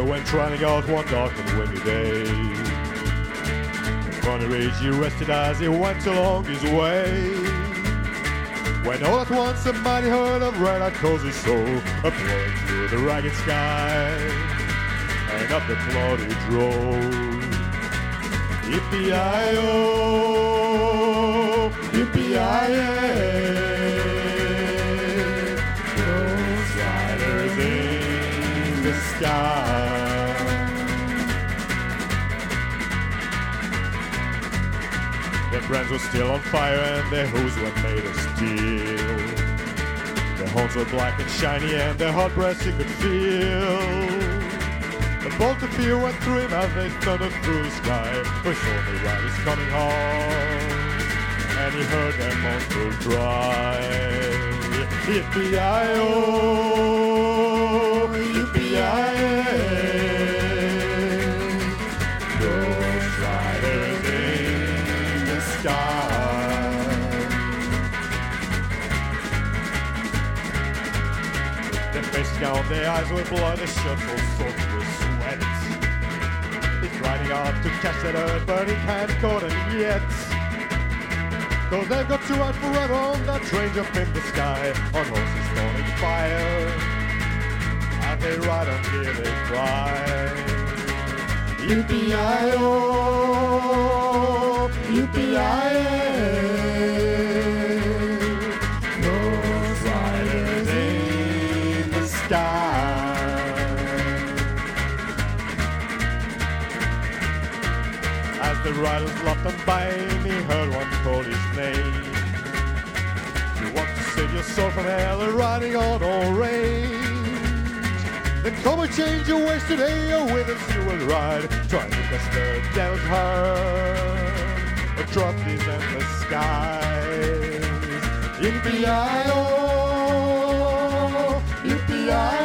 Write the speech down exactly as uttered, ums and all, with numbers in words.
went running out one dark and windy day. Upon a rage he rested as he went along his way, when all at once a mighty herd of red-eyed cozy soul appeared through the ragged sky, and up the cloudy drove. Yippee-i-oh, yippee-i-yay, those riders in the sky. Their brands were still on fire and their hooves were made of steel. Their horns were black and shiny and their hot breaths you could feel. A bolt of fear went through him as they thundered through the sky, for sure the riders coming hard, and he heard their monster cry. Yippee-i-oh, yippee-i-yay, those riders in the sky. Their faces down, their eyes were blood, their shirts all soaked with sweat. He's riding out to catch that earth, but he can't caught him yet. Cause they've got to ride forever on that train up in the sky, on horses starting fire. As they ride on here they cry. Yippee-i-oh, yippee-i-yay, those riders in the sky. As the riders laughed and bang, he heard one call his name. You want to save your soul from hell, riding on all range, then come and change your ways today, or with us you will ride, trying to catch the devil's heart across these endless skies. Yippee-i-oh, yippee-i-oh.